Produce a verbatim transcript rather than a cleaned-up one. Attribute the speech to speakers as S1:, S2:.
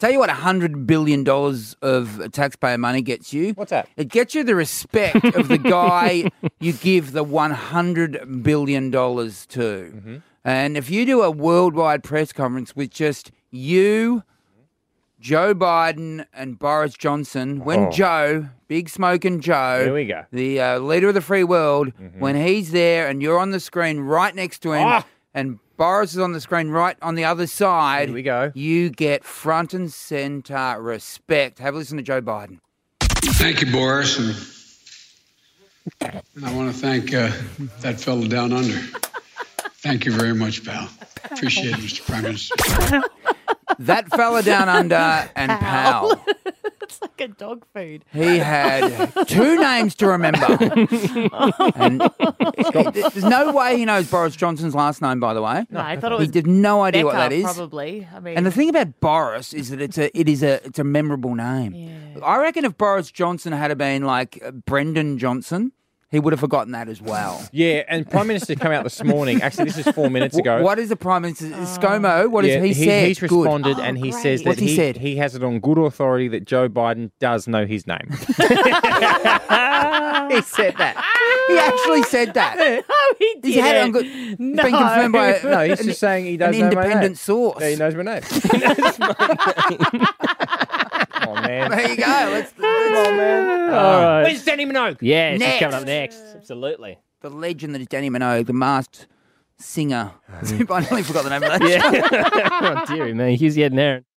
S1: Tell you what, one hundred billion dollars of taxpayer money gets you.
S2: What's that?
S1: It gets you the respect of the guy you give the one hundred billion dollars to.
S2: Mm-hmm.
S1: And if you do a worldwide press conference with just you, Joe Biden and Boris Johnson, when
S2: Oh.
S1: Joe, big smoking Joe,
S2: Here we go.
S1: the uh, leader of the free world,
S2: Mm-hmm.
S1: when he's there and you're on the screen right next to him
S2: Ah!
S1: and Boris is on the screen right on the other side,
S2: Here we go.
S1: you get front and centre respect. Have a listen to Joe Biden.
S3: Thank you, Boris. And, and I want to thank uh, that fellow down under. Thank you very much, pal. Appreciate it, Mister Prime Minister.
S1: That fella down under and pal.
S4: It's like a dog food.
S1: He had two names to remember. And there's no way he knows Boris Johnson's last name, by the way.
S4: No, I thought it
S1: He
S4: was
S1: did no idea
S4: Becca,
S1: what that is.
S4: probably. I mean,
S1: And the thing about Boris is that it's a it is a it's a memorable name.
S4: Yeah.
S1: I reckon if Boris Johnson had been like uh, Brendan Johnson, he would have forgotten that as well.
S2: Yeah, and Prime Minister come out this morning. Actually, this is four minutes ago.
S1: What is the Prime Minister? ScoMo, what has
S2: Yeah,
S1: he, said?
S2: He's
S1: Good.
S2: responded
S4: Oh,
S2: and he
S4: great.
S2: says that
S1: What's he said?
S2: he has it on good authority that Joe Biden does know his name.
S1: He said that. He actually said that.
S4: oh, he did.
S1: He's had it on good. It's
S4: No.
S1: been confirmed by
S2: no, he's
S1: an,
S2: just saying he
S1: an
S2: does know my name.
S1: independent source.
S2: Yeah, he knows my name. He knows my name. Oh, man.
S1: There you go. Let's,
S2: Come on, man.
S5: All right.
S2: Where's Danny Minogue?
S5: Yeah, she's
S1: Next.
S5: coming up next. Absolutely.
S1: the legend that is Danny Minogue, the masked singer. I nearly forgot the name of that.
S5: Yeah. oh, dearie me. Here's Ed and Aaron.